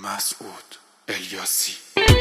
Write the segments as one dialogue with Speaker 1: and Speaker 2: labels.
Speaker 1: مسعود الیاسی.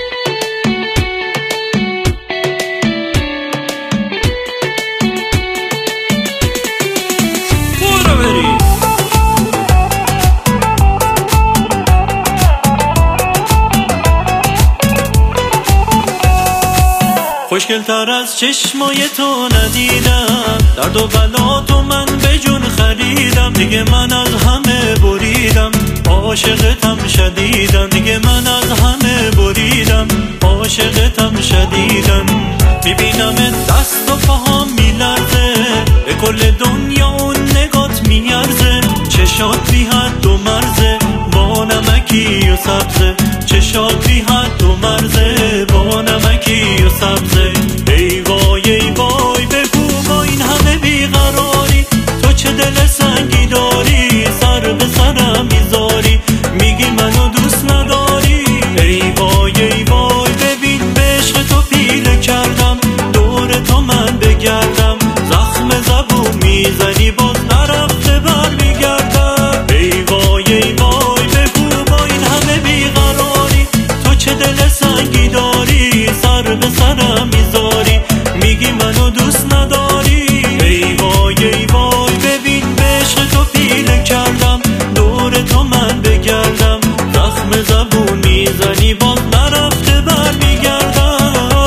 Speaker 2: خوشگل تر از چشمای تو ندیدم، درد و بلا تو من به جون خریدم. دیگه من از همه بریدم، عاشقتم شدیدم. دیگه من از همه بریدم، عاشقتم شدیدم. میبینم دست و پاهام میلرزه، به کل دنیا اون نگات میارزه. چشات بی حد و مرزه، با نمکی و سبزه. چشات بی حد و مرزه، با نمکی و سبزه. ای وای ای وای بگو با این همه بیقراری، تو چه دل سنگی داری، سر به سرم میذاری. میگی منو دوست نداری، ای وای ای وای ببین به عشق تو پیله کردم. دور تو من بگردم، زخم زبون میزنی باز نرفته بر میگردم. ای وای ای وای بگو با این همه بیقراری، تو چه دل سنگی داری، سر به سرم میذاری. میگی منو دوست نداری، ای وای ای وای ببین به عشق تو پیله کردم. دور تو من بگردم، زخم زبون میزنی باز نرفته بر میگردم.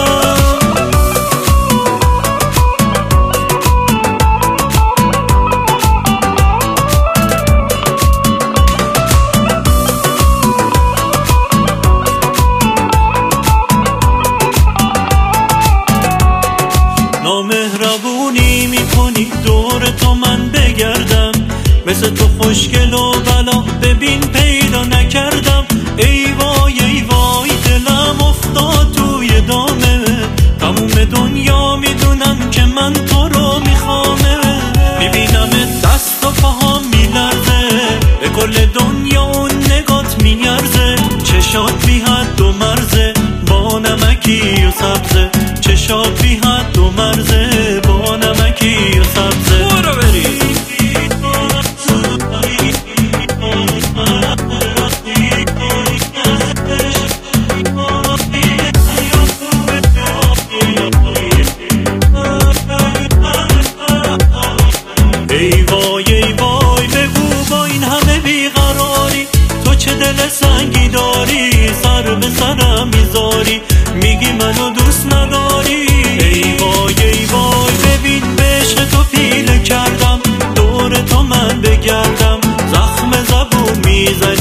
Speaker 2: نامهربونی میکنی دور تو من بگردم، مثل تو خوشگل و بلا ببین پیدا نکردم. ای وای ای وای دلم افتاد توی دامه، تموم دنیا میدونم که من تو رو میخوامه. میبینم دست و پاهام میلرزه، به کل دنیا اون نگات میارزه. چشات بی حد و مرزه، با نمکی و سبزه. چشات بی حد و مرزه، با نمکی و سبزه. برو بری ای وای ای وای بگو با این همه بیقراری، تو چه دل سنگی داری، سر به سرم میذاری. میگی منو دوست نداری، ای وای ای وای ببین به عشق تو پیله کردم. دور تو من بگردم، زخم زبون میزنی